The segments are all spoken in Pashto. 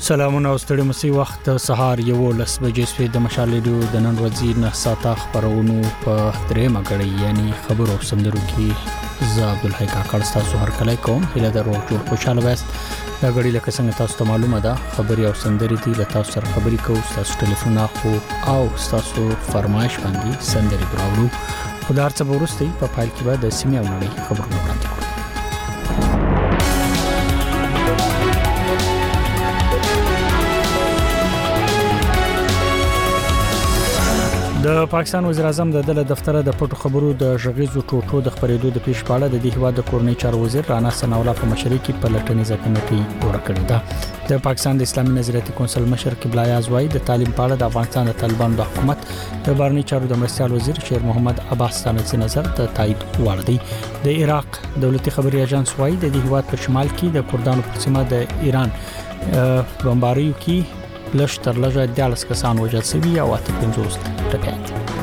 سلامونه او ستړي مسي وخت سهار 11 بجې سوي د مشال ریډیو د نن ورځې نه ساته خبرونو په درېمه غړي یعنی خبرو سندرو کې ز عبد الحی کاکړ تاسو هر کله کوم هله درو جوړ خوشاله وست دا غړي لکه څنګه تاسو ته معلومه ده خبري او سندري دي له تاسو سره خبري کوو تاسو ټلیفون اخو او تاسو فرمایش باندې سندري براوړو خدای څخه ورستي په فایل کې به د سیمه ونړي خبرونه وړاندې کوو د پاکستان وزیر اعظم د دفتر د پټو خبرو د ژغیزو ټوټو د خبرېدو د پیش پاړه د دې هوا د کورنۍ چارو وزیر رانا ثنا الله په مشرۍ کې پلټنیزه کمیټه جوړه کړې ده د پاکستان د اسلامي نظریاتي کونسل مشر قبله اعظم د تعلیم پاړه د افغانستان د طالبانو د حکومت د بهرنی چارو د مرستيال وزیر شیر محمد عباس ستانکزي نظر د تایید وړ دی د عراق دولتي خبري اژانس وايي د دې هوا په شمال کې د کردانو په سیمه د ایران بمباریو کې لږ تر لږه 10 کسان وژل شوي او 50 ټپيان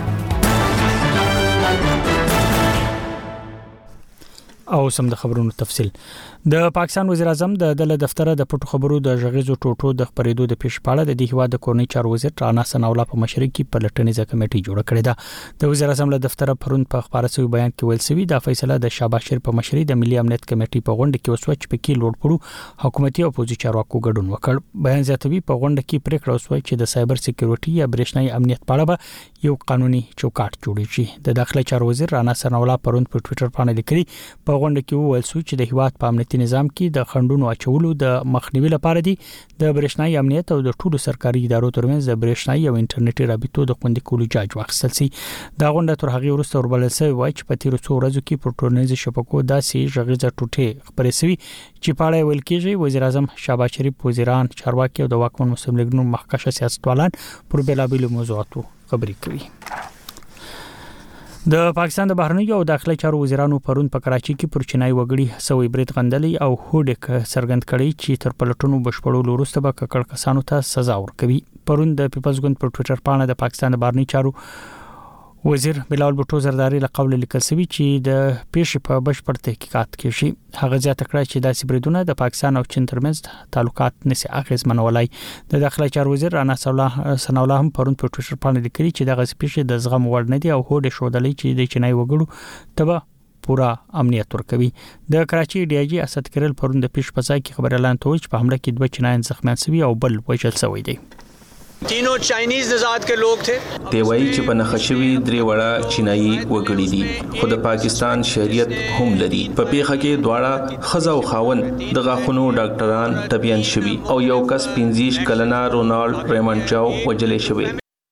او سم د خبرونو تفصيل د پاکستان وزیر اعظم د دفتر د پټو خبرو د ژغیزو ټوټو د خبرېدو د پیش پاړه د دې هوا د کورنۍ چارو وزیر رانا ثنا الله په مشرۍ کې پلټنیزه کمیټه جوړه کړې ده د وزیر اعظم له دفتر پرون په خبرسوي بیان کې ویل شوی د فیصله د شاباش شیر په مشرۍ د ملي امنیت کمیټې په غونډه کې وسوچ پکې لوړ پړو حکومتي او پوزي چارواکو ګډون وکړ بیان زیاتوي په غونډه کې پریکړه وسوي چې د سایبر سکیورټي یا برېښنايي امنیت په اړه به یو قانوني چوکاټ جوړ شي د داخلي چارو وزیر رانا ثنا الله پرون په ټوئیټر باندې لیکلي په غونډه کې وویل چې د هیواد په امنیتي نظام کې د خندونو اچولو د مخنیوي لپاره دي د برېښنايي امنیت او د ټولو سرکاري ادارو ترمنځ د برېښنايي او انټرنیټي رابطو د خوندي کولو جاج واخیستل شي دا غونډه تر هغه وروسته وربلل شوی وای چې په تیر څو ورځو کې په ټولنیزو شبکو داسې ژغیزه ټوټه خبرې شوی چې په اړه ویل کېږي وزیر اعظم شهباز شریف وزیران چارواکي او د واکمن مسلم لیګ نور مخکښ سیاستوالان پر بلابل موضوعاتو خبرې کوي د پاکستان د بهرنی او داخلي چارو وزیرانو پرون په کراچي کې پر چینای وګړي سوي برید غندلي او هوډک سرګند کړي چې تر پلټونو بشپړولو وروسته به ککړ کسانو ته سزا ورکوي پرون د پیپلز ګوند پر ټوئیټر باندې د پاکستان د بهرنی چارو وزیر بلال بوټو زرداری له قول لیکل شوی چې د پیښې په بشپړ تحقیقات کې شي هغه ځات کړی چې د سیبریدونه د پاکستان او چین ترمنځ تعلقات نسی اغیزمنولای د داخلي چارو وزیر رانا ثنا الله هم پرون په ټوئیټر باندې لیکلي چې د پیښې د زغم وړ نه دي او هوډ شودلې چې د چینای وګړو تبه پورا امنیت ورکوي د کراچي ډي اي جي اسد کرل پرون د پیښ په ځای کې خبر اعلان توج په حمله کې 2 چینایان زخمیان شوي او بل وژل شوی دی तीनों चाइनीज नजात के लोग थे دی وایي چې په نخښوي درې وړه چینایي وګړي دي خو د پاکستان شهریت هم لري په پیښه کې دواړه خزا او خاون د غاخونو ډاکټران ټپيان شوي او یو کس 15 کلنه رونالډ ریمنډ چاو وجلې شوی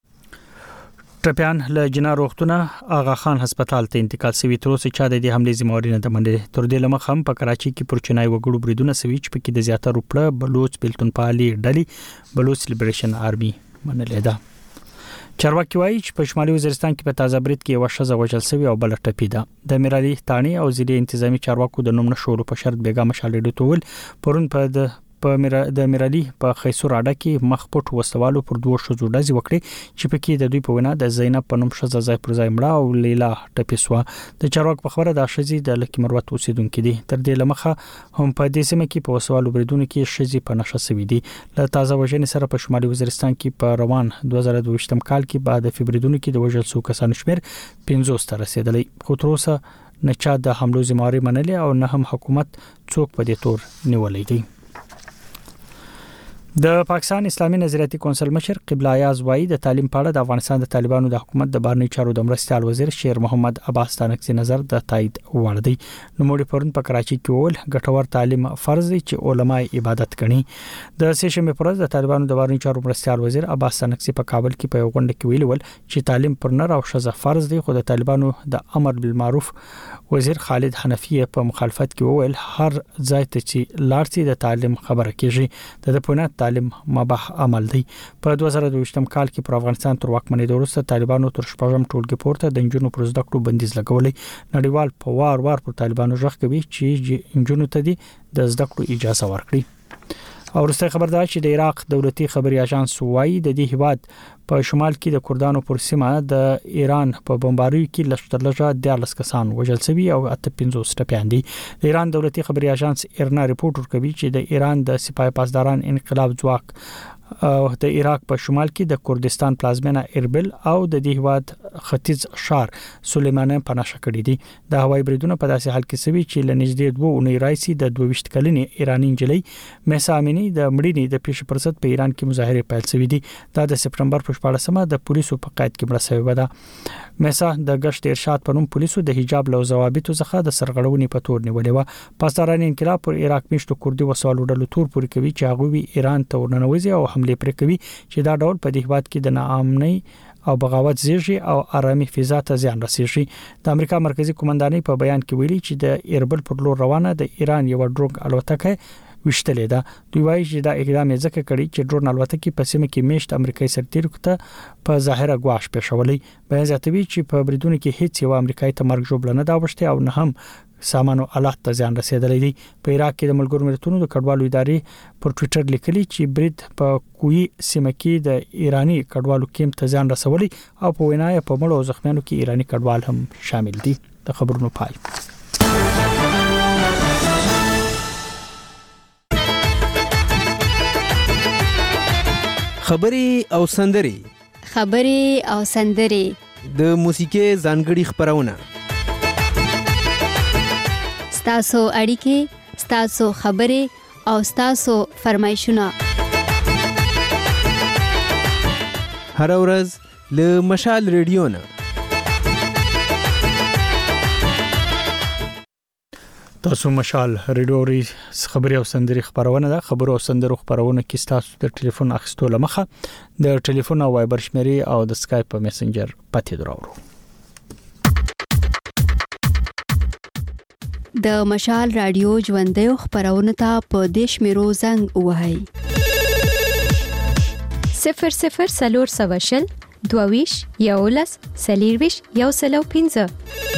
ټپيان له جنا روغتونه آغا خان هسپتال ته انتقال شوی تر اوسه چا د دې حمله ذمہواری نه منلې تر دې لمخ هم په کراچي کې پر چینای وګړو بریدونه سوي چې په کې د زیاتره پړه بلوچ بلتون پالي ډلي بلوچ لیبریشن آرمي منلې ده چارواکي وایي چې په شمالي وزیرستان کې په تازه برید کې یو شخص وژل شوی او بل ټپي ده د میرالي تانی او ضلع انتظامی چارواکو د نوم نشولو په شرط بیګا مشال ډیټو ول پرون د میرالي په خیسور اډه کې مخپټ وسوالو پر دوه شوزو ډزې وکړي چې په کې د دوی په وینا د زینب په نوم شزه ځای پر ځای مړه او لیلا ټپیسوا د چارواک په خبره د شزي د لکی مروت اوسیدونکو دي تر دې لمخه هم په دې سیمه کې په وسوالو بریدونکو کې شزي په نشه سوي دي له تازه وژنې سره په شمالي وزیرستان کې په روان 2022 کال کې بعد فبرवरी کې د وژل شو کسانو شمیر 50 ته رسیدلی خو تر اوسه نه چا د حملو ذمہواری منلې او نه هم حکومت څوک په دې تور نیولې دي د پاکستان اسلامي نظریاتي کونسل مشر قبله اعظم وايي د تعلیم په اړه د افغانستان د طالبانو د حکومت د بهرنی چارو د مرستيال وزیر شیر محمد عباس ستانکزي نظر د تایید وړ دی نو موږ پرون په کراچي کې ول ګټور تعلیم فرض دی چې علماء عبادت کړي د سیشن په پرز د طالبانو د بهرنی چارو مرستيال وزیر عباس ستانکزي په کابل کې په غونډه کې ویل چې تعلیم پر نر او ښځه فرض دی خو د طالبانو د امر بالمعروف وزیر خالد حنفی په مخالفت کې وویل هر ځای ته چې لارتي د تعلیم خبره کیږي د پونه تعلیم مباح عمل دی په 2022 کال کې پر افغانستان تر واکمنۍ وروسته طالبانو تر شپږم ټولګي پورته د انجونو پر زده کړو بندیز لګولې نړیوال په وار پر طالبانو ژغ کوي چې انجونو ته د زده کړو اجازه ورکړي او وروسته خبر ده چې د عراق دولتي خبري اژانس وایي د دې هیواد په شمال کې د کردانو پر سیمه د ایران په بمباریو کې لشترلجه 14 کسان وژل شوي او 55 ټپيان دي. د ایران دولتي خبري اژانس ایرنا ریپورت ورکوي چې د ایران د سپاه پاسداران انقلاب ځواک د عراق په شمال کې د کردستان پلازمینه اربل او د دې هواد ختیځ شهر سلیمانیه په نشه کړی دي. د هوایي بریدونو په داسې حال کې سوي چې لنږدې 2 اونۍ راځي د 22 کلنې ایرانی انجلۍ مهسا امینی د مړینې د پیښې پر ضد په ایران کې مظاهره پیل شوې دي. دا د سپټمبر په 14مه د پولیسو په قید کې مړه شوې ده. مهسا د گشت ارشاد په نوم پولیسو د حجاب له ضوابطو څخه د سرغړونې په تور نیولې و. پاسداران انقلاب پر عراق میشتو کردي وسوالو ډلو تور پوري کوي چې هغه ایران ته ورننوځي او حمله پر کوي چې دا ډول په دې هیواد کې د ناامنۍ او بغاوت زیږي او آرامي فضا ته زیان رسیږي. د امریکا مرکزی قومندانۍ په بیان کې ویلي چې د اربل پر لور روانه د ایران یو ډرون الوتکه وشتلې ده. دوی وایي چې دا اقدام یې ځکه کړی چې ډرون الوتکه په سیمه کې میشت امریکایي سرتیرو ته په ظاهره غواش پېښولې. بیان زیاتوي چې په بریدونو کې هیڅ یو امریکایي ته مرګ جوړ نه دا وشته او نه هم سامانو آلات ته ځان رسیدلې دي. په عراق کې د ملګرو ملتونو د کډوالو ادارې پر ټوئیټر لیکلي چې برید په کوی سیمه کې د ایرانی کډوالو کیمپ ته ځان رسولي او په وینا یې په مړو او زخمیانو کې ایرانی کډوال هم شامل دي. د خبرونو پای. خبري او سندري د موسیقي ځانګړي خبرونه ستاسو اړیکې، ستاسو خبرې او ستاسو فرمایشونه هر ورځ له مشال ریډیو نه. تاسو مشال ریډیو خبري او سندري خبرونه ده. خبرو او سندرو خبرونه کې تاسو د ټلیفون اخیستو لمخه د ټلیفون او وایبر شمیرې او د اسکایپ په میسنجر پته دراوړو. د مشال رادیو ژوندۍ خبرونه ته په دیش میرو زنګ وهاي 00 سلور سواشل دوویش یولس سلیرویش یوسلو 15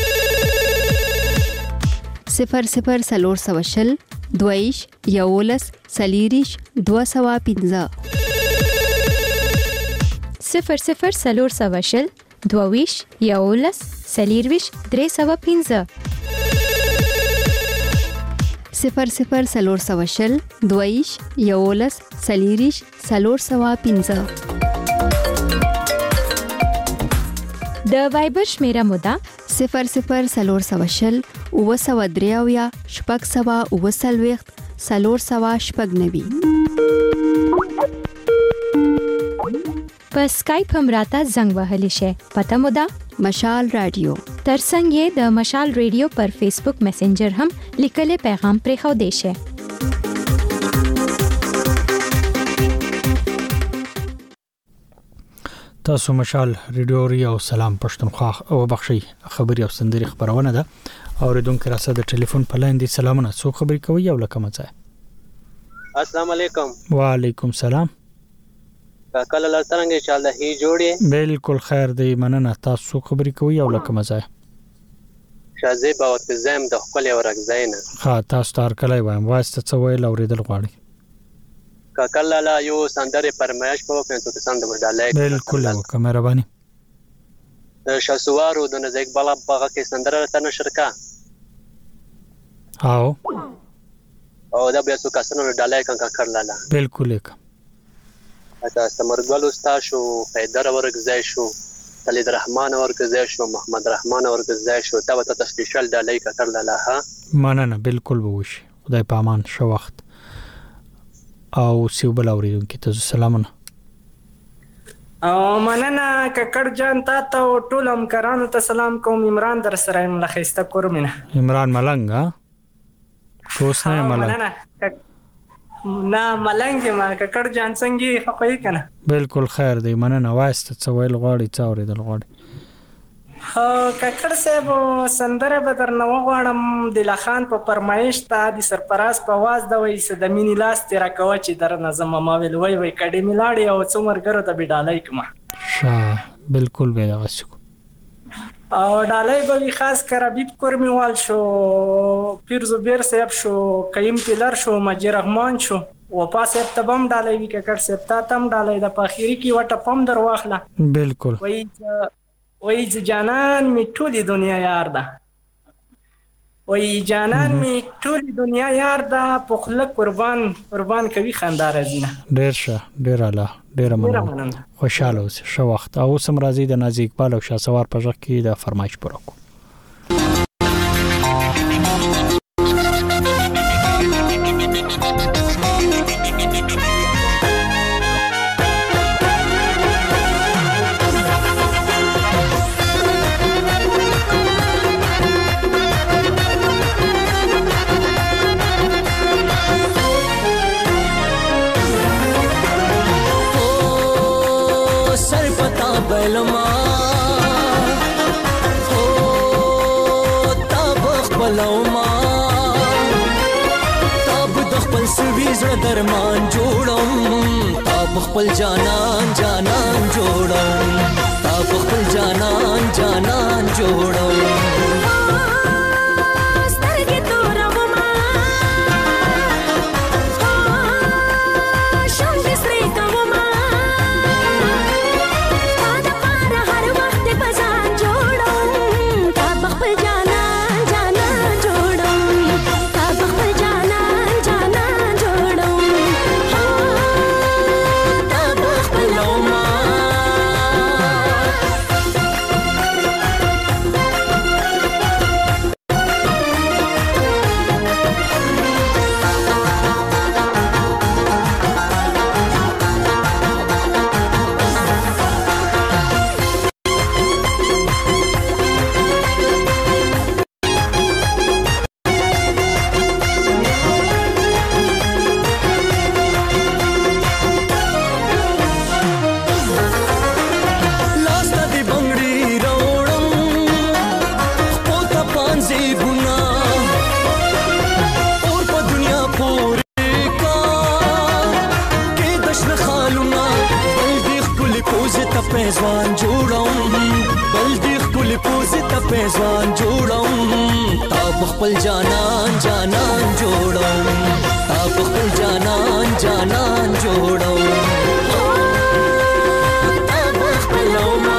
00 سلور سواشل دویش یولس سلیریش 215 00 سلور سواشل دوویش یولس سلیرویش 315 00 سلور سواشل دویش یولس سلیریش 315 د وایبر شمیره مودا 00 سلور سواشل او سو دریاویا شپږ سوا او سلويخت سلور سوا شپږ نوي. په اسکایپ هم راته زنګ وهلی شي. پته مودا مشال رادیو. ترڅنګ یې د مشال ریډیو پر فیسبوک میسنجر هم لیکل پیغام پرې خو دی شي. تاسو مشال ریډیو او سلام پښتونخوا او بخشي خبري او سندري خبرونه ده. اوریدونکو راځه د ټلیفون په لاین دي. سلامونه، څو خبري کوي او لکه مزه. السلام علیکم. وعلیکم سلام. کله لړترنګ ان شاء الله هي جوړي. بالکل خیر دی مننه. تاسو خبري کوي او لکه مزه. شازه با وخت زم د خپل ورګزاینه. ها تاسو تار کله وایم واسطه څه ویل اوریدل غواړي. کله لا یو سندره پرمایش په وکړو ته سند ورډالای. بالکل وکړه مهرباني. شاسوارو د نزیک بالا باغه کې سندره ته نشر کا. او دا بیا څو کسانو ورډالای کنه کړلاله. بالکل یک. اته سمرګل استاد شو، حیدر ورګزای شو، خالد رحمان ورګزای شو، محمد رحمان ورګزای شو. دا ته سپیشل ډالای کړلاله. ها مننه بالکل به وشي. خدای په امان شو وخت. او سیوبل اوریدونکو ته سلامونه. او مننه ککړ جان تاسو ټول همکارانو ته سلام کوم. عمران در سره ملخصته کومنه. عمران ملنګ ها؟ توس نه ملنګ. نه ملنګ ما ککړ جان څنګه خپوي کنه. بالکل خیر دی مننه. واسطه څه ویل غواړي څا اوریدل غواړي. ککړ صاحب سندره به درنه وغواړم. د لخان په فرمایش ته د سرپراز په واز د وې د مینی لاس تیر کوي چې درنه زما ما ویل وای کډې میلاړي او څومرګرو ته بډالای کما. بالکل به غوښو. او ډالای به خاص کر حبیب قرمیوال شو، پیر زبیر صاحب شو، قیم پلر شو، مجید رحمان شو، وپا صاحب ته بم ډالۍ وي ککړ صاحب ته تم ډالۍ د پاخيري کې وټه پم در واخله بالکل وای جانان می ټولي دنیا یار ده وای جانان می ټولي دنیا یار ده په خلک قربان کوي خندار ازینه ډیر ښه ډیر اعلی ډیر مننه خوشاله اوسه شو وخت او سم راضي د نازي اقبال او شاسوار په ځخ کې د فرمایش پوره کو بلما او تاب خپلوما تاب د خپل سوي زړه درمان جوړم تاب خپل جانان جوړم تاب خپل جانان جوړم خپل جانان جوړم تاب خپل جانان جوړم تاب خپلوما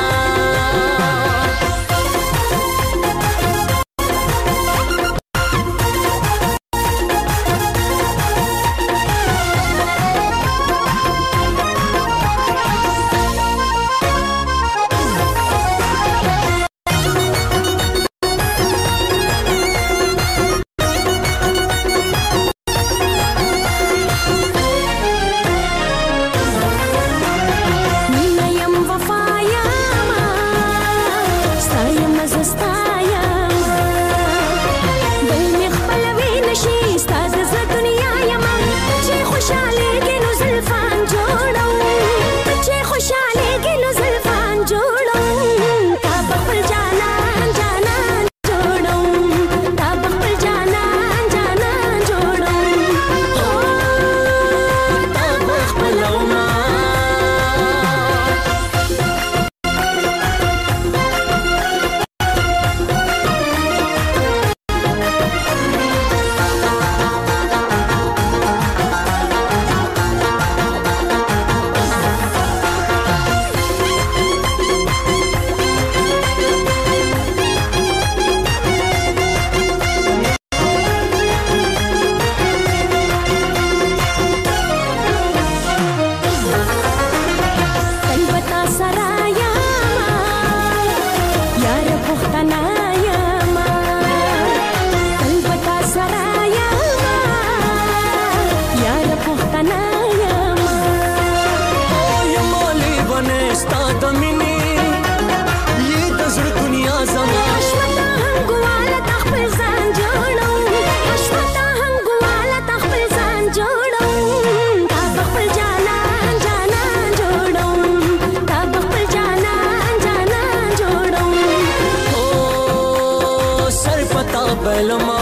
بلما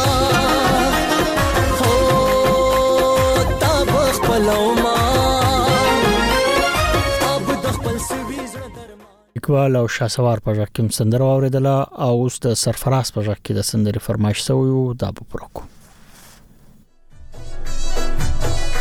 هو تاب خپلوما اب د خپل سوي زړه درما اقبال او شاسوار په ځکه کوم سندره اوریدله او اوس د سرفراز په ځکه د سندري فرمایش سوی دا په پروکو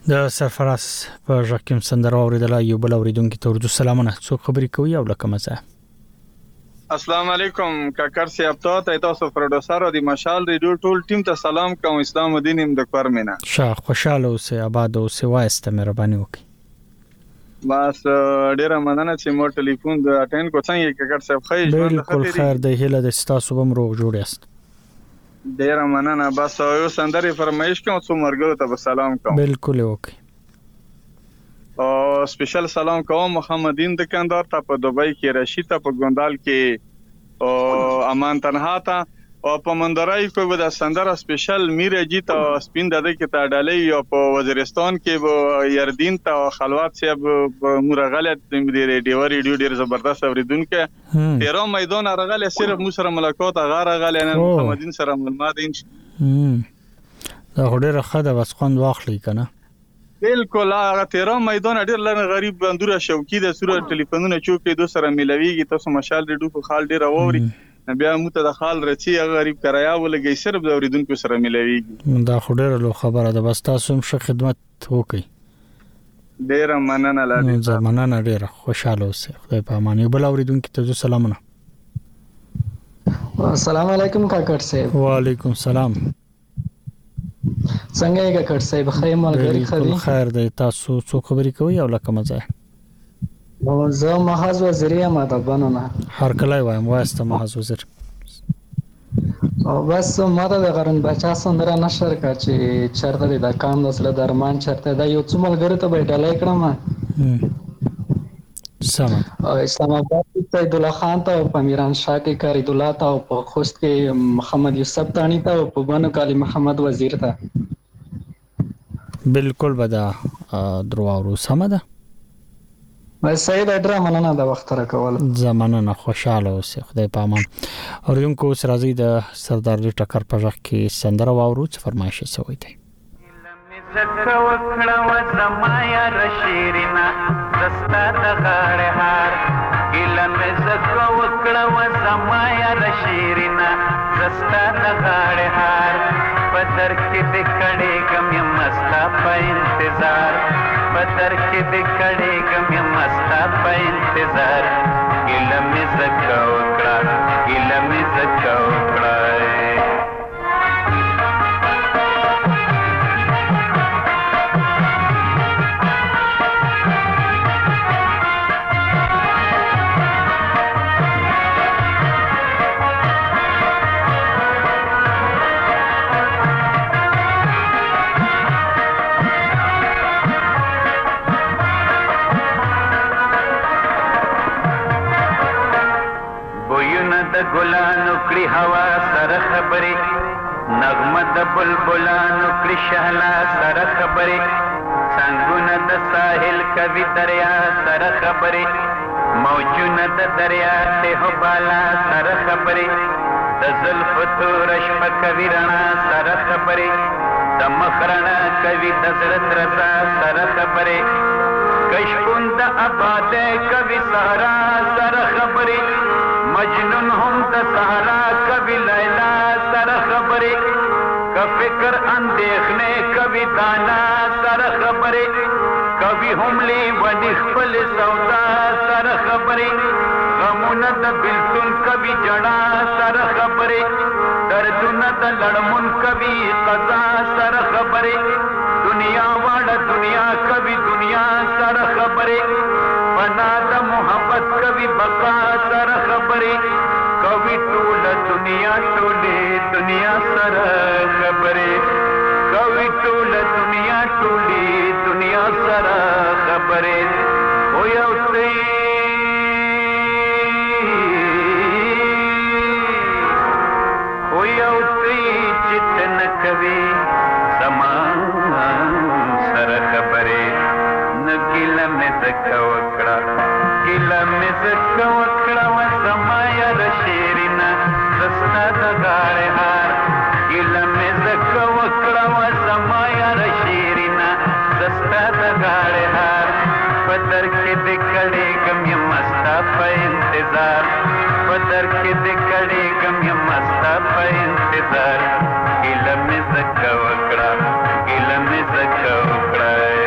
د سرفراز په ژکم سندره اوریدله یو بل اوریدونکو ته ورته سلامونه څو خبرې کوي او لکه مزه. السلام علیکم کاکر صاحب ته تاسو پروډوسر او د مشال ریډیو ټول ټیم ته سلام کوم. اسلام الدین ام د کورمینا شاه خوشاله اوسه آباد اوسه وایسته مهرباني وکړي. بس ډیره مننه چې مو ټلیفون د اټینډ کو څنګه کاکر صاحب خیر بالکل خیر د هله د تاسو بم روغ جوړ یاست. ډیره مننه. بس یو سندري فرمایش کوم څو مرګو ته سلام کوم. بالکل وکي. او سپیشل سلام کوم محمدین دکاندار ته په دوبۍ کې، رشید ته په ګوندال کې، او امان تنها ته، او په مندرای کې د سندره سپیشل میرجی ته سپین دده کې ته ډالۍ، او په وزیرستان کې یردین ته خلوات صاحب مرغلت د ریډیو ډیر زبردست اوریدونکو 13 میدان رغله صرف مو سره ملاقات غاره غله نه محمدین سره معلومات دا هډه خده وسخوند واخلي کنه. بالکل هغه 13 میدان ډیر لږ غریب بندوره شوقي د سوره ټلیفونونه چوکې دو سره ملويږي. تاسو مشال ریډیو په خال ډیر اوري بیا موته د خال رچی غریب کرایا ولګي صرف د اوریدونکو سره ملويږي. دا خډه له خبره ده بس تاسو هم ښه خدمت وکي. ډیر مننه لاله زمانه ډیر خوشاله اوسه. خدای په امان. یو بل اوریدونکو ته سلامونه. السلام علیکم کاکر صاحب. وعلیکم السلام. څنګه یې کاکر صاحب خیر ملګری خدي خیر دی. تاسو څو خبرې کوي او لکه مزه؟ او زه محاذ وزیری ما د بنونه هر کله وایم واسطه محاذ وزیر. او بس ما د غرن بچا سندره نشر کا چې چرته د کام نسل درمان چرته دا یو څو ملګری ته بیٹلای کړم سم. اسلام آباد کې عبد الله خان ته په میران شاه کې کارید الله ته او په خوست کې محمد یوسف تانی ته او په بنو کالی محمد وزیر ته. بالکل بدا درواورو سم ده. سید ډیر مننه د وخت را کول. زمانه نه خوشاله اوسه. خدای په امان. اوریدونکو سره راځي د سردار د ټکر په ځخ کې سندره واورو چې فرمایش شوی دی. زکه وکړه و زمایا رشیرینا دستا د غاړه هار ګل مې زکه وکړه و زمایا رشیرینا دستا د غاړه هار پدر کې د کړي غم مستا په انتظار پدر کې د کړي غم مستا په انتظار ګل مې زکه وکړه ګل مې زکه وکړه. ګلانو کړي هوا سره خبرې نغمه د بلبلانو کړي شهلا سره خبرې څنګهونه د ساحل کوي دریا سره خبرې موجونه د دریا ته بالا سره خبرې د زلف تور شپه کوي رڼا سره خبرې د مخرڼه کوي د زړه رضا سره خبرې کشکون د آباد کوي صحرا سره خبرې مجنون هم د صحرا کبھی لیلا سر خبرے کا فکر اندیخنے کبھی دانا سر خبرے کبھی حملے ونی خپل سودا سر خبرے غمون د بلتون کبھی جڑا سر خبرے دردون د لڑمن کبھی قضا سر خبرے دنیا واڑا دنیا کبھی دنیا سر خبرے بنا د محبت کبھی بقا سر خبرے کبھی ټول دنیا ټولې دنیا سر خبرے کبھی ټول دنیا ټولې دنیا سر خبرے او یو چتن کوي زمان سر خبرے نګیل مې زکه وکړه ګیل مې زکه وکړه و زمایا رشیرینا دستا د غاړه هار ګیل مې زکه وکړه و زمایا رشیرینا دستا د غاړه هار پدر کې د کړي غم مستا په انتظار پدر کې د کړي غم مستا په انتظار ګیل مې زکه وکړه ګیل مې زکه وکړه.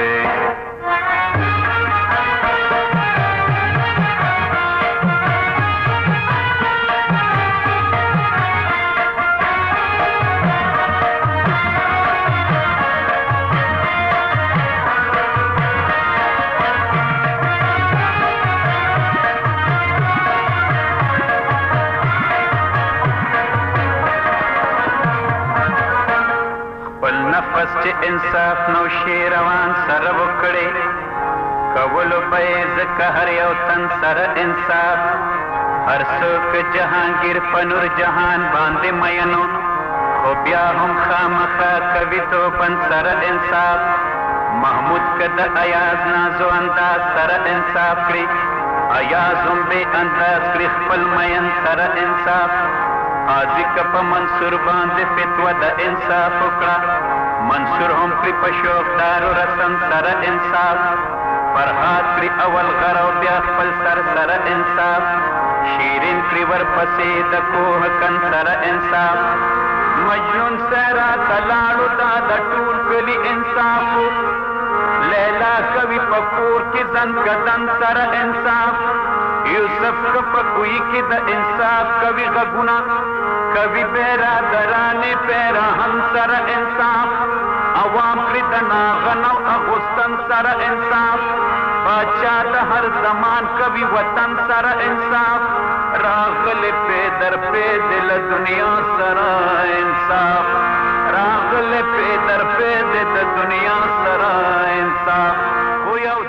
ځان سره وکړې کولو به یې ځکه هر یو تن سره انصاف هر څوک جهانگیر په نور جهان باندې مینو خو بیا هم خامخا کوي توپن سره انصاف محمود که د ایاز نازو انداز سره انصاف کړي ایاز هم بې انداز کړي خپل مین سره انصاف قاضي که په منصور باندې فتوه د انصاف وکړه منصور هم پرې په شوقدارو رسم سره انصاف فرهاد کړي اول غر او بیا خپل سر سره انصاف شیرین کړي ورپسې د کوه کن سره انصاف مجنون سره تلاړو دا د ټول کلي انصاف لیلا کوي په کور کې زن کدن سره انصاف یوسف که په کوی کې د انصاف کوي غږونه کوي برادرانې پیرهن سره انصاف عوام کړي د ناغن او اغوستن سره انصاف باچا د هر زمان کوي وطن سره انصاف راغلی پیدر پیدل دنیا سره انصاف راغلی پیدر پیدل دنیا سره انصاف خو یو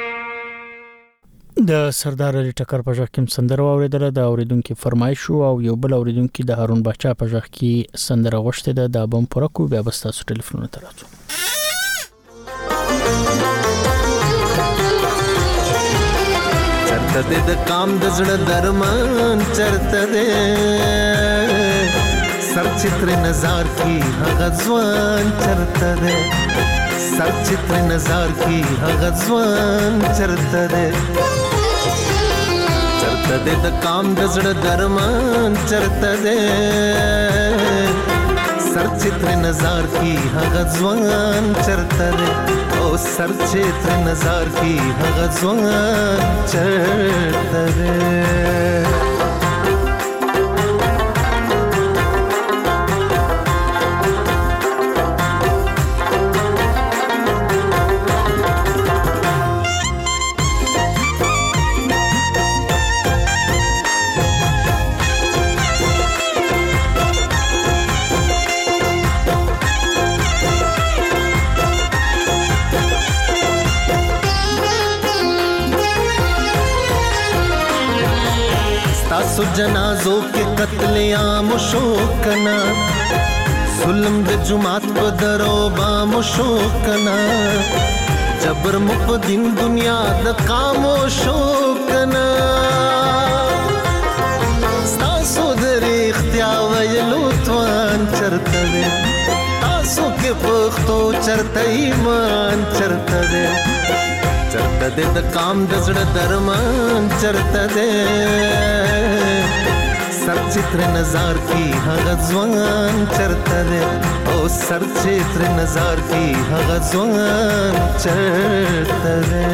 د سردار علي ټکر په ځخ کې سندره اوریدله د اوریدونکو فرمایش او یو بل اوریدونکو د هارون بچا په ځخ کې سندره غوښته ده د بم پوره کو بیا بس تاسو ټلیفون ته راځو چرته د کام د زړه درمان چرته ده سر چتر نظر کی هغه ځوان چرته ده سر چتر نظر کی هغه ځوان چرته ده چرته د کام د زړه درمان چرته ده سر چتر نظر کی هغه ځوان چرته ده او سر چتر نظر کی هغه ځوان چرته ده سو جنازو کے قتل عام شوکنا ظلم د جماعت په درو بام شوکنا جبر مقدم دنیا د قامو شوکنا تاسو در اختیار ویلو توان چرته ده تاسو کې پختو چرته ایمان چرته ده چرته ده د کام د زړه درمان چرته ده سر چتر نظر کی هغه ځوان چرته ده او سر چتر نظر کی هغه ځوان چرته ده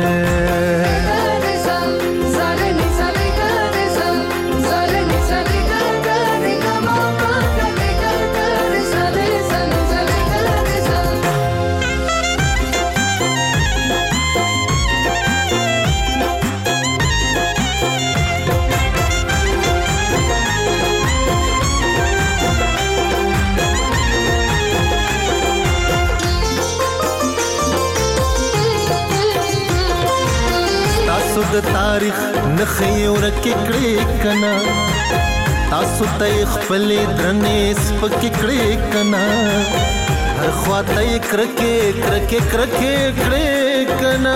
د تاریخ نخې ورکې کړې کنا تاسو ته خپل درنې سپکې کړې کنا هر خواته کرکې کرکې کرکې کړې کنا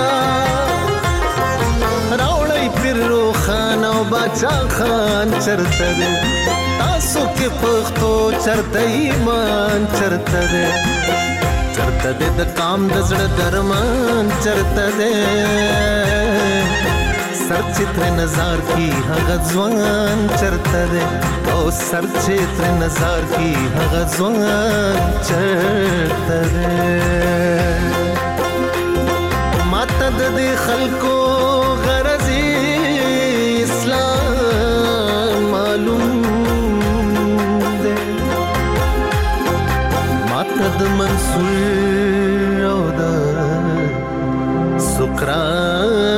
راوړې پیرو خان او باچا خان چرته ده تاسو کې پښتو چرته ایمان چرته ده چرته ده د کام د زړه درمان چرته ده سر چتر نظر کی هغه ځوان چرته ده او سر چتر نظر کی هغه ځوان چرته ده ماته د دې خلکو غرضی اسلام معلوم ده ماته د منصور او د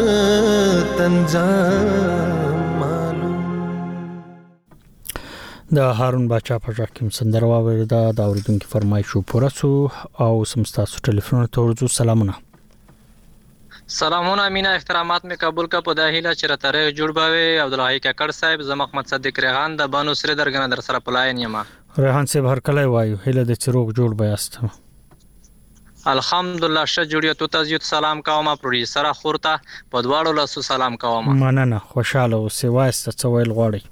سقراط د هارون باچا په ځای کې سندره واوریده د اوریدونکو فرمایشو پوره سو او سمستاسو ټلیفون ته ورځو. سلامونه. سلامونه مینا احترامات می قبول کا په داهله چې راتره جوړ باوي عبدالحی ککړ صاحب زما محمد صدیق ریحان د بانو سره درګنه در سره پلاین یما. ریحان صاحب هر کله وایو هله د چروغ جوړ بیاست. الحمدلله ش جوړیو تو تاسو سلام کوم پروډوسر خورته په دواړو لاسو سلام کوم. مننه خوشاله او سیوایست څویل غوړی.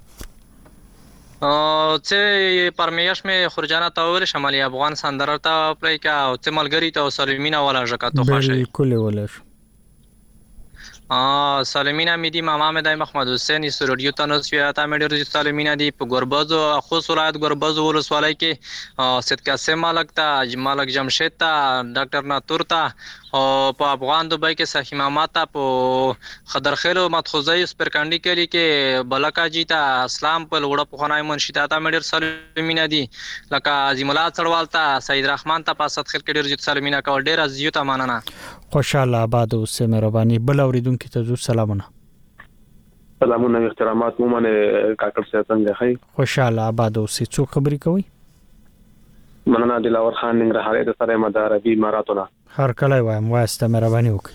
چې پرمیش می خرجانه تاول شمالي افغان سندره ته پلی کا او چې ملګری ته سلیمینا ولا ژکه تو خوشه بالکل ولش سلیمینا میدی ماما مې د محمد حسین سروډیو تنوس ویاتا مې ډېر سلیمینا دی په ګوربازو خو ولایت ګوربازو ولسوالۍ کې سید قاسم مالک ته مالک جمشید ته ډاکټر ناتور ته او په افغان دوبای کې صحیح ماماتا په خضرخیل او مدخوزی سپرکانډي کې بلکا جی ته اسلام په لوړه په خنای منشیتا ته مې ډېر سلیمینا دی لکه عظیم الله چړوال ته سید رحمان ته په صد خل کې ډېر سلیمینا کول ډېر عزیت امانه خوشاله آباد او سه مهرباني بل اوریدونکو ته زو سلامونه. سلامونه احترامات مومنه کاکړ صاحب څنګه هي خوشاله آباد او سه څو خبرې کوي. مننه دلاور خان ننګرهاري د سره مدار عربي اماراتونه هر کله وایم واسطه مهرباني وکړي.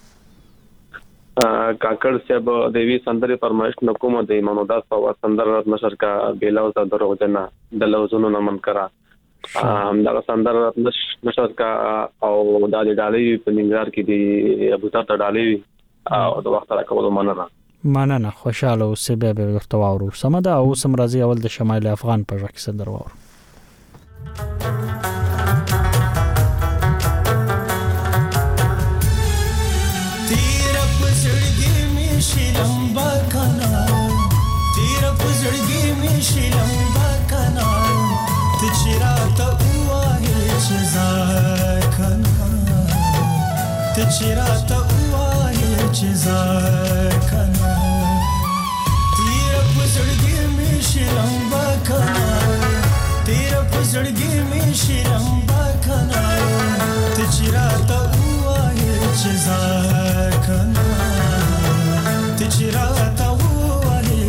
کاکړ صاحب د وی سندري فرمایش نکوم د ایمانو داس او سندر نشر کا بیلاو ز درو جنا د لوزونو نمن کرا دا سندر نشر کا او د ډالۍ په ننګرهار کې دی ابو تا ډالۍ او د وخت راکول مننه خوشاله او سبب ورته واورو سمدا او سم راځي اول د شمال افغان په ځکه سندر واورو. लंबा कनाल तेरा पुजड़गी में शी लंबा कनाल तिचरा तो हुआ है चीज़ा कनाल तिचरा तो हुआ है चीज़ा कनाल तेरा पुजड़गी में शी लंबा कनाल तेरा पुजड़गी में शी लंबा कनाल तिचरा तो हुआ है चीज़ा कनाल تجراتا ولی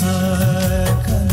جزاکنا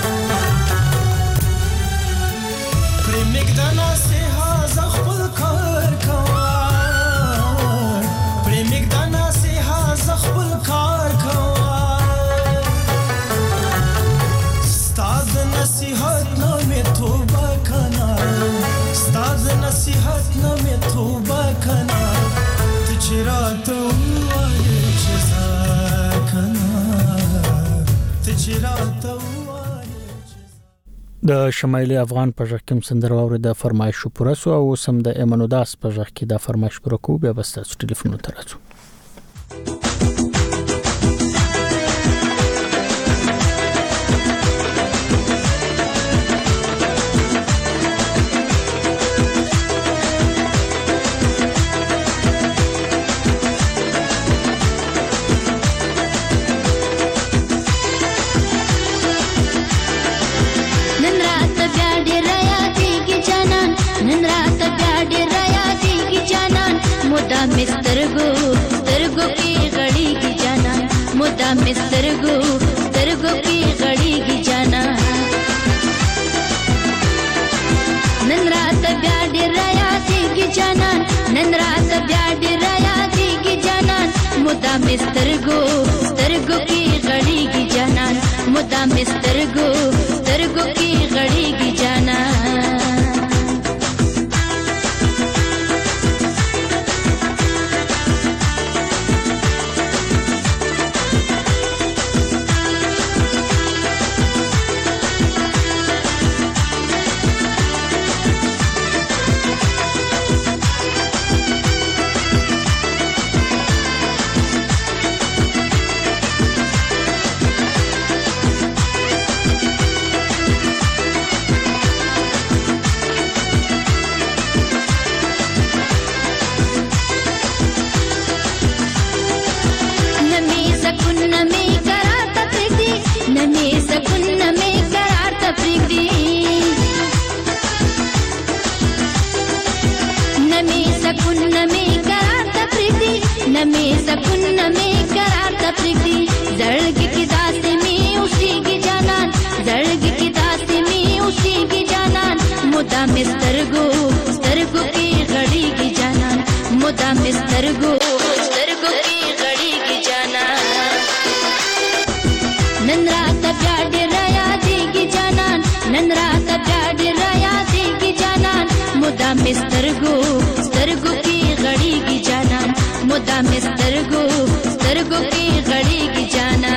مقدنا سه ها زخ خپل کار چراته د شمالي افغان په ژغ کې سندره واوري د فرمایش پوره سو او سم د ایمنوداس په ژغ کې د فرمایش پوره کو بیا بس تاسو ټلیفون ترڅو मिस्तरगो तरगो की घड़ी की जाना मुद्दा मिस्तरगो तरगो की घड़ी की जाना नंदरात ब्याड राया की जाना नंदरात ब्याड राया की जाना मुद्दा मिस्तरगो तरगो की घड़ी की जाना मुद्दा मिस्तरगो तरगो की घड़ी की जाना मिस्तरगो तरगो की घड़ी की जाना मुद्दा मिस्तरगो तरगो की घड़ी की जाना नंदरात प्याड राया की जाना नंदरात प्याड राया की जाना मुद्दा मिस्तरगो तरगो की घड़ी की जाना मुद्दा मिस्तरगो तरगो की घड़ी की जाना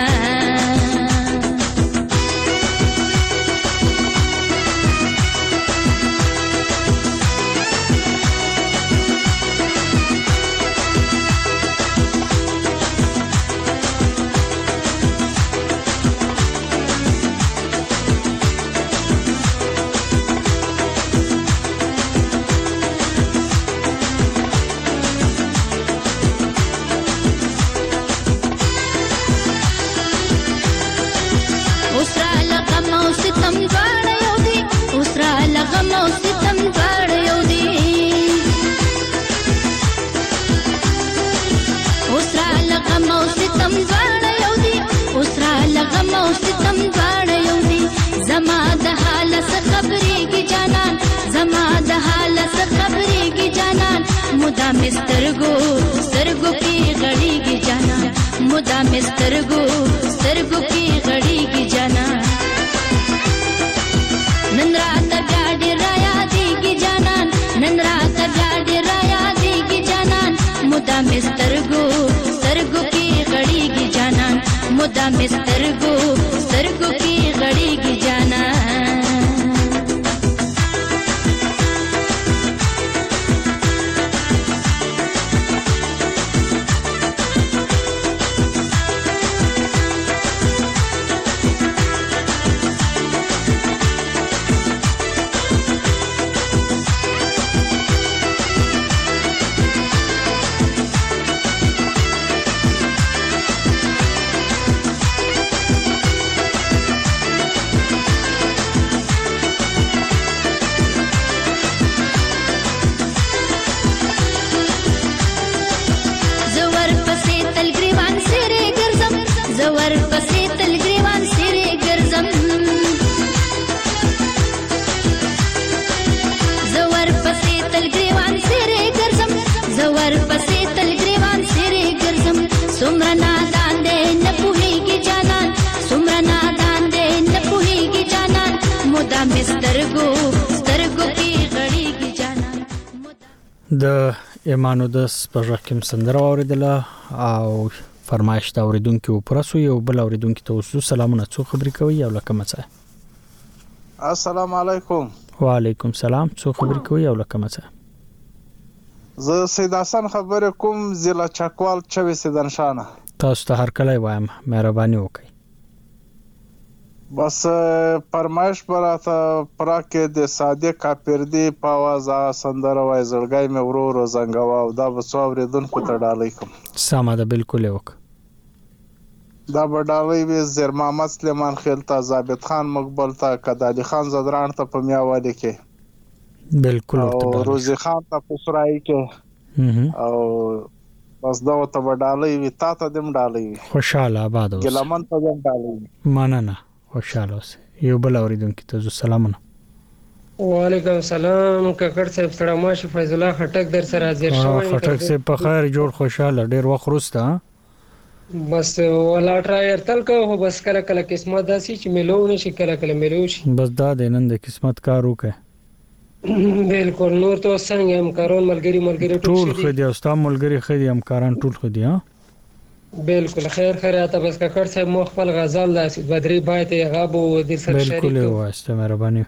मुद्दा मिस्तरगो सरगो की घड़ी की जाना मुद्दा मिस्तरगो सरगो की घड़ी की जाना नंदरात ब्याड राया की जाना नंदरात ब्याड राया की जाना मुद्दा मिस्तरगो सरगो की घड़ी की जाना मुद्दा मिस्तरगो सरगो की घड़ी की जाना د ایمانوداس په ژغ کې سندره اوریدله او فرمایش دا اوریدونکو پرسو یو بل اوریدونکو ته وسو سلامونه څو خبرې کوي او لکه مڅه. السلام علیکم. وعلیکم السلام. څو خبرې کوي او لکه مڅه. زه سید حسن خبرې کوم ضلع چکوال چوي سیدن شانه. تاسو ته هر کله وایم مهرباني وکړئ. بس فرمایش براته پراکه د صادق کاپردی په आवाज سندره وای زړګای مې ورور زنګوا او دا بسو اوریدونکو ته ډالۍ کوم. سمه ده بالکل وک. دا بډاوی وی زیر محمد سلیمان خیل ته ضابط خان مقبل ته کدالی خان زدران ته په میاواله کې بالکل او روزي خان ته په سرای کې او بس دا ته بډالی وی تا ته دم ډالۍ خوشاله آباد اوس ګلمن ته دم ډالۍ مننه خوشاله اوس. یو بل اوریدونکو ته سلامونه. وعلیکم السلام ککړ صاحب سلاماشه فیض الله خټک در سره حاضر شوم. خټک صاحب په خیر جوړ خوشاله ډیر وخت وروسته بس ولا ټرایر تل کو بس کله کله قسمت داسي چې ملو نشي کله کله ملو شي بس دا د نن د قسمت کار وکړه. بالکل نور ته څنګه همکارون ملګری ټول خدي او ستا ملګری خدي همکاران ټول خدي ها بالکل خیر خیراته بس ککړ صاحب مو خپل غزل داسې بدري بایته غابو د سر شریک بالکل واسطه مهرباني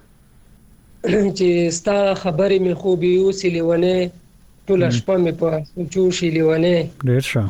چې ستا خبرې می خوبي اوسې لیونه ټول شپه می په چوشي لیونه ډیر ښه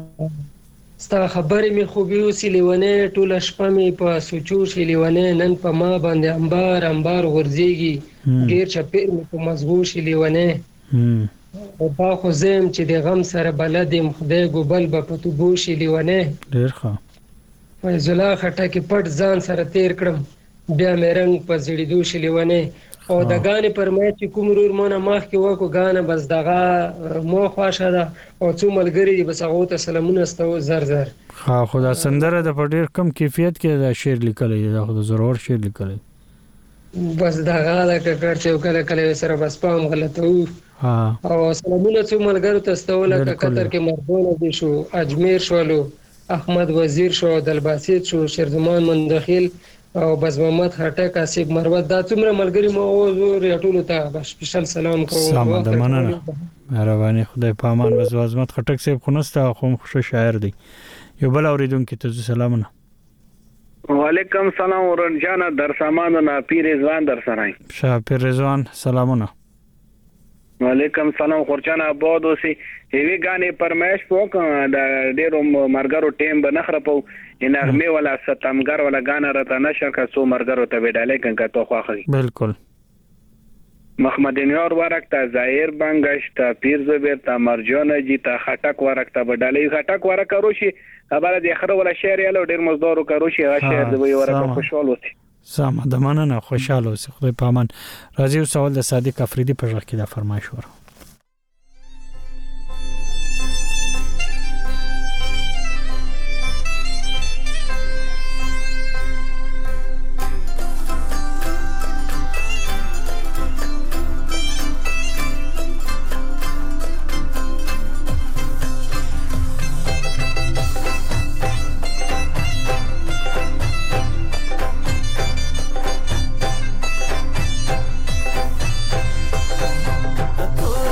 ستا خبرې می خوبي اوسې لیونه ټول شپه می په سوچوشي لیونه نن په ما باندې انبار ورځيږي ډیر چپیر می په مزغوشي لیونه او با خو زم چې د غم سره بلدم خدای ګوبل به په توبوشي لیونه ډیر ښه فیض الله خټک پټ ځان سره تیر کړم بیا مې رنگ په زړی دوشي لیونه او د غانې پرمای چې کوم رور مونږه مخ کې وکړو غانه بس دغه مو خواشه ده او څو ملګری بس هغه ته سلامونه استو زر ها خدا سندره د پډیر کم کیفیت کې دا شعر لیکلی دا خو ضرور شعر لیکلی بس دغه د ککړ چې کله سره بس پام غلطو او سلامونه څو ملګرو ته استول کتر کې مردونه دي شو اجمیر شولو احمد وزیر شو دلباسیت شو شیرزمان مندخیل او بس محمد خټک اسیب مروت دا څومره ملګری مو زور ټولو ته سپیشل سلام کوم. سلام د مننه مهرباني خدای په امان وز عظمت خټک صاحب خنسته خو خوش شاعر دی. یو بل اوریدونکو ته سلامونه. وعلیکم السلام ورنجان در سامان نه پیر رضوان در سره شاه پیر رضوان سلامونه. وعلیکم السلام خورچان آباد اوسې هیوی غانې پرمایش پوک د ډیرو مرګرو ټیم بنخره پو انغمه ولا ستمګر ولا غانه رته نشر کا سو مرګرو ته وډالې کنه تو خواخي بالکل محمد نور ورکتا ظاهر بنگش تا پیر زبیر تا مرجان جی تا خټک ورکتا وډالې خټک ورک روشي خبره د اخره ولا شعر یالو ډیر مزدورو کروشي هغه شعر دی ورک خوشاله وسی. سم د مننه خوشاله اوسې خدای په امان. راځي سوال د صادق افریدي په ځخ کې د فرمایش ور تو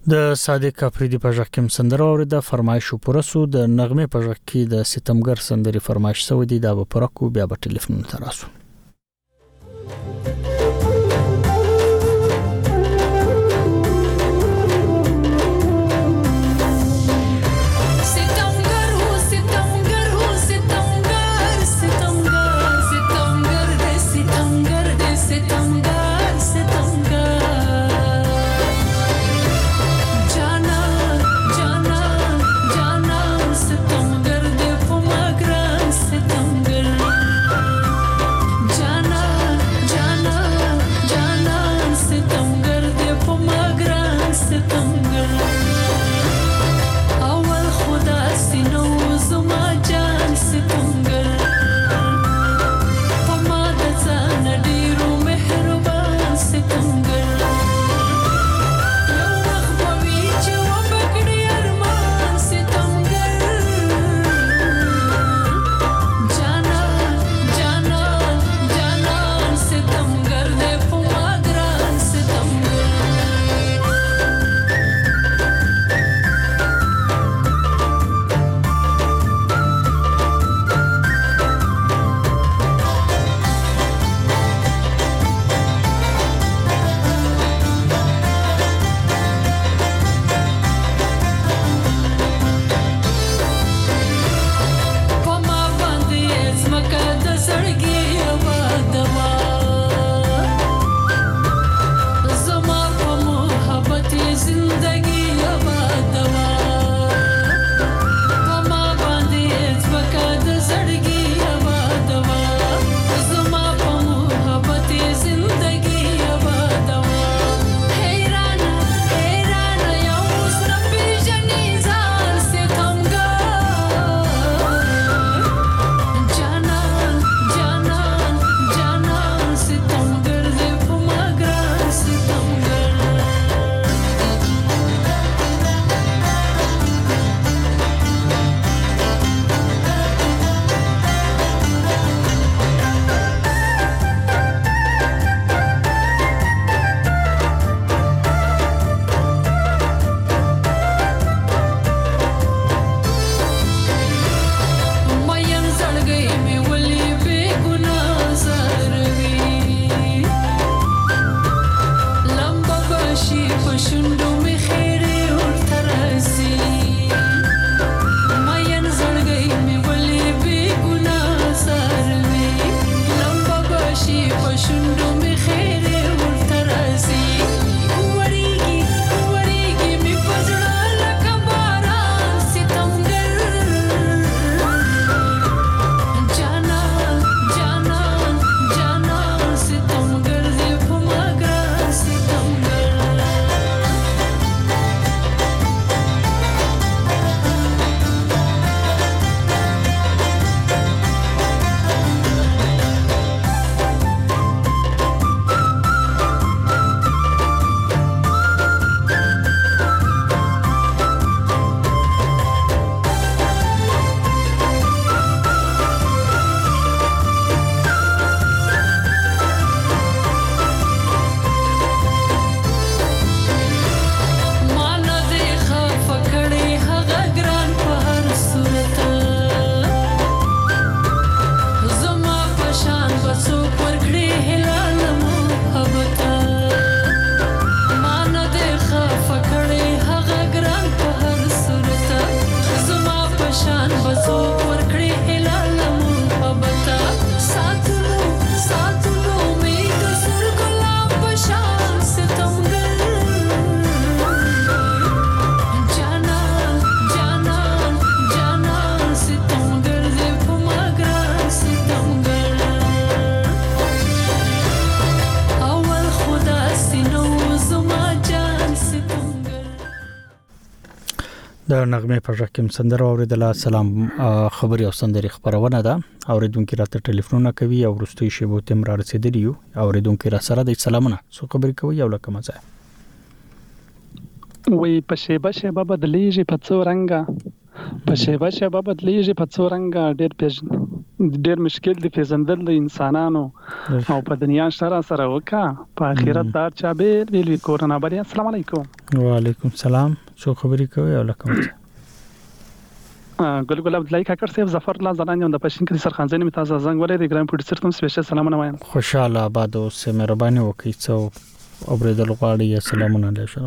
د صادق افریدي په ځخ کې سندره اوریده فرمایش پرسو د نغمه په ځخ کې د ستمګر سندري فرمایش سو دي دا په پرکو بیا په ټلیفون تراسو د نغمه په ځخ کې سندره اوریدله. سلام خبري او سندري خبرونه ده. اوریدونکو راته ټلیفون کوي او ورستي شی بو تم را رسیدلی یو. اوریدونکو را سره د سلامونه سو خبري کوي او لکه مزه وی په شیبه بدلیږي په څو رنګه په شیبه بدلیږي په څو رنګه ډېر ډېر مشکل دی پیژندل د انسانانو او په دنیا سره وکا په آخرت دا چا بیل کورونه بری. السلام علیکم. وعلیکم السلام. څو خبرې کوي او لکه ګل عبدالله کاکړ صاحب ظفر الله زنان د پښین کلی سرخانځنې می تاسو زنګ ولې د ګرام پروډوسر تم سپیشل سلامونه وایم. خوشاله آباد اوسه مهرباني وکړئ څو اوریدل غواړي یا سلامونه علیکم.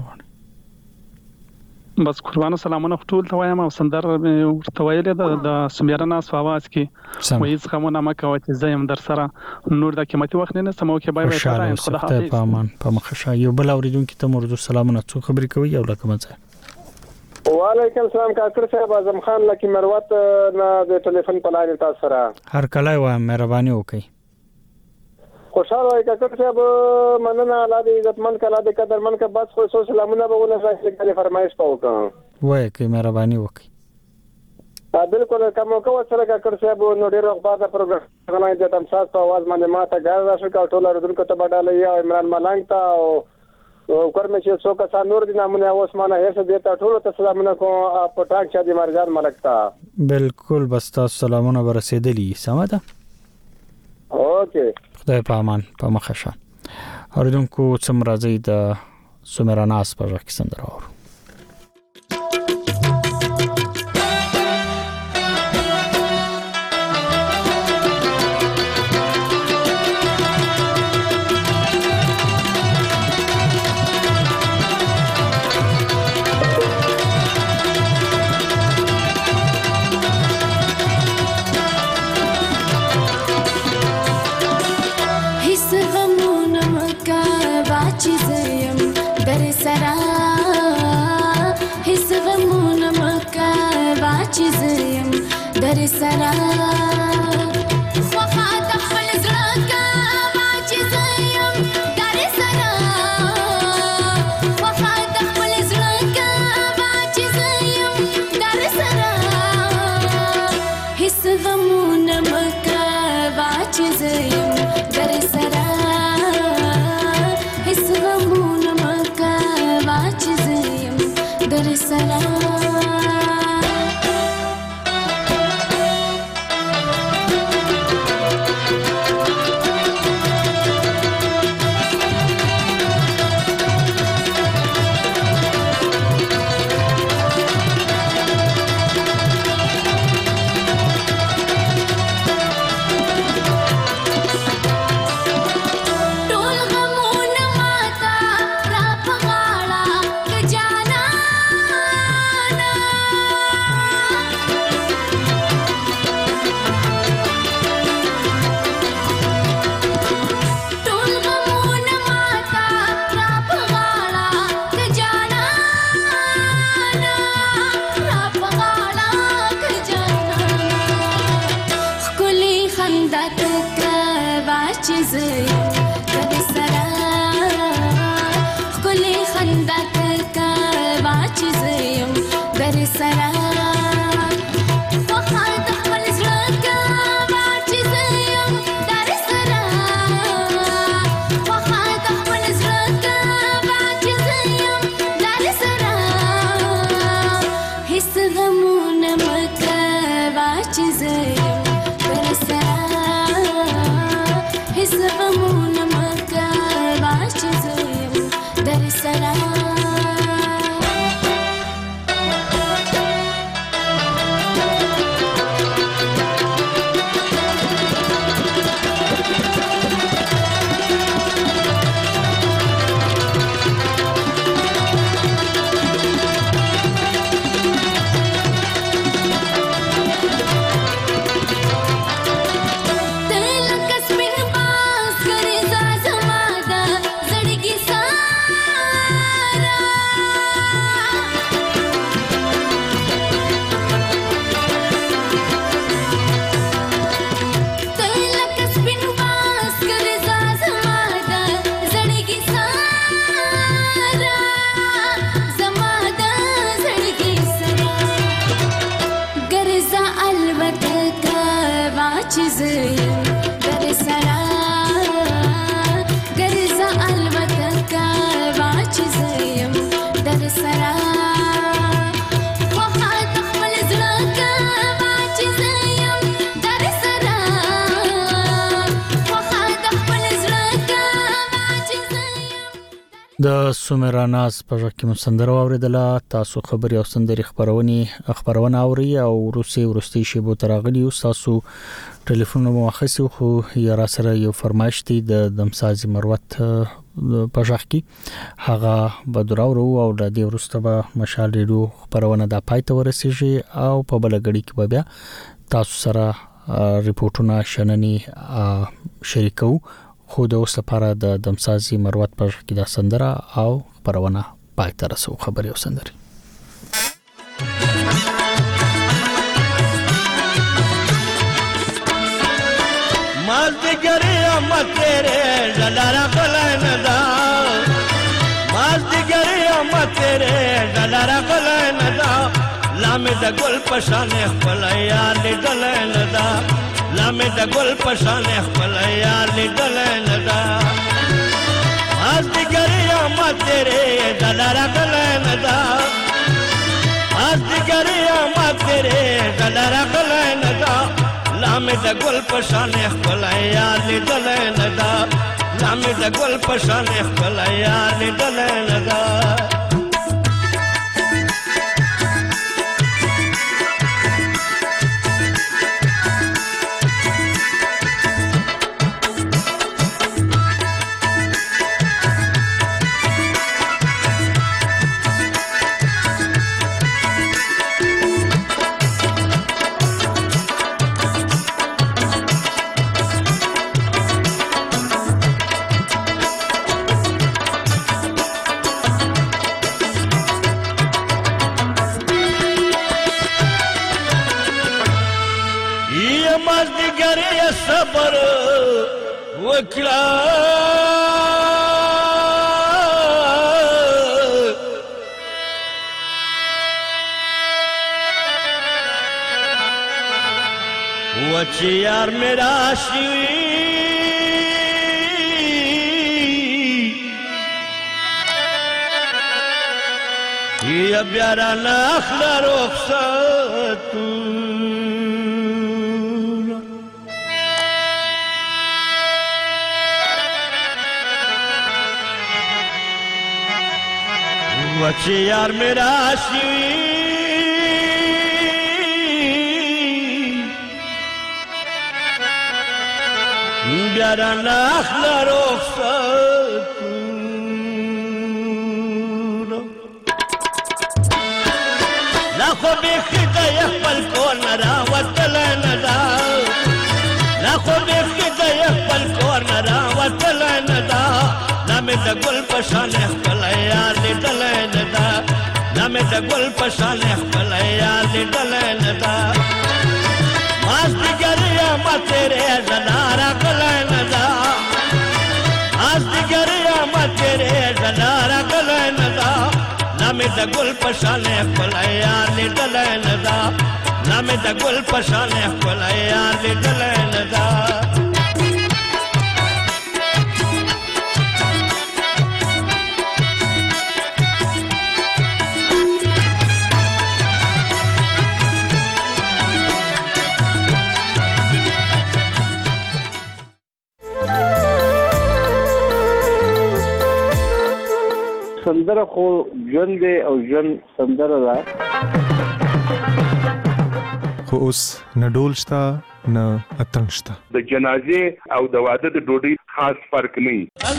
بس قربانو سلامونه ټول ته وایم او سندر ورته ویل د سمیرنا سواواز کې وایي څخمونه ما کوي چې زم در سره نور د قیمتي وخت نه سمو کې بای بای سره خدا حافظ. په امان په مخشه یو بل اوریدونکو ته مرجو سلامونه څو خبرې کوي او لکه مزه. وعلیکم السلام کاکړ صاحب. اعظم خان لکی مروت نه د ټلیفون په لاین تاسو سره هر کله وایم مهرباني وکړئ. خوشاله وای کاکړ صاحب مننه الله دې عزتمن کړه د قدرمن کا بس خو سلامونه به ولې راځي فرمایش پاوکم وای کی مهرباني وکړئ. بالکل کوم کو سره کاکړ صاحب نو ډیر وخت بعد پروګرام غواړم د تمساس په आवाज باندې ماته ګار راشي کا ټول رودونکو ته بدل یا عمران ملنګ ته او کورمه چې څوک کسان نور دي نامونه اوسمانه هیڅ دیتا ټول ته سلامونه کو په ټاک شادي مرجان ملک ته بالکل بس تاسو سلامونه ورسېدلی سم ده. اوکې خدای په امان په مخشه. اوریدونکو څوم راځي د سمیراناس په ځکه سندره اورو. در سرا خوخا تخفل زرقا باچی زیم در سرا خوخا تخفل زرقا باچی زیم در سرا حس غمون مکا باچی زیم در سرا حس غمون مکا باچی زیم در سرا خوخا تخفل زرقا باچی زیم در سرا د سومراناز په ژکه مسندر اوریدله تاسو خبري او سندري خبرونه اوري او ورستي شیبو ترغلی او تاسو ټلیفون مؤخص خو یا را سره یو فرمایش دی د دمسازي مروت په ژکه هغه بدراورو او د دې ورسته به مشال ریډو خبرونه د پایته ورسیږي او په بلګړی کې بیا تاسو سره ریپورتونه شننی شریکو خو د اوس لپاره د دمسازي مروت پر کې د سندره او خبرونه پای ته رسو خبري او سندري مازدګری امت تیرے زلارا بلندا مازدګری امت تیرے زلارا بلندا لامه د ګل پشان خپل یار لیدل ندا لامه د ګل پشان خپل یار لیدل ندا مازدګری امت تیرے زلارا بلندا مازدګری امت تیرے زلارا بلندا لامه د ګل پشان خپل یار لیدل ندا لامه د ګل پشان خپل یار لیدل ندا صبر وکړه وچی یار میرا شي یا بیا را نخلا رخصت وچی یار میرا شي بیا را نخلا رخصت لا خو بیخی د خپل کور نه راوتلی نه ده لا خو بیخی د خپل کور نه راوتلی نه ده لا مې د ګل په شان خپل یار لیدلی نه ده لا مې د ګل په شان خپل یار لیدلی نه ده مازدیګر یم تیرې زنا راغلی نه ده مازدیګر یم تیرې زنا راغلی نه ده لا مې د ګل په شان خپل یار لیدلی نه ده لا مې د ګل په شان خپل یار لیدلی نه ده سندره خو ژوند دی او ژوند سندره ده خو اوس نه ډول شته نه اتڼ شته د جنازې او د واده د ډوډۍ خاص فرق نه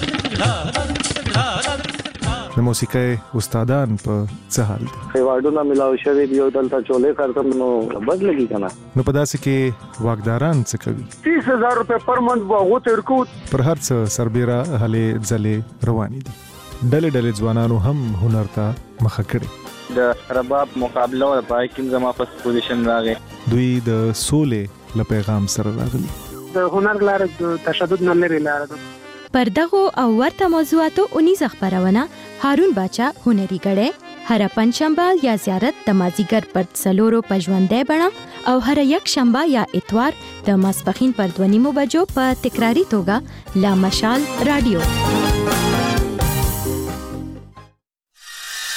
د موسیقۍ استادان په څه حال دي خیواډونه ملاو شوی دی او دلته چولې کارتم نو بد لګي کنه نو په داسې کې واګداران څه کوي 30000 روپے پر منث واغو تر کو پر هر څه سربېره هلې ځلې روانې دي ډلې ډلې ځوانانو هم هنر ته مخه کړي د رباب مقابله او پای کې زما په پوزیشن راغی دوی د سولې له پیغام سره راغلي د هنر لار د تشدد نه لري لار پر دغه او ورته موضوعاتو 19 خبرونه هارون باچا هنري غړې هر پنځشنبه یا زیارت د مازیګر پر څلورو پژوندې بڼه او هر یک شنبه یا اتوار د ماسپخین پر 2:30 بجو په تکراری توګه لا مشال رادیو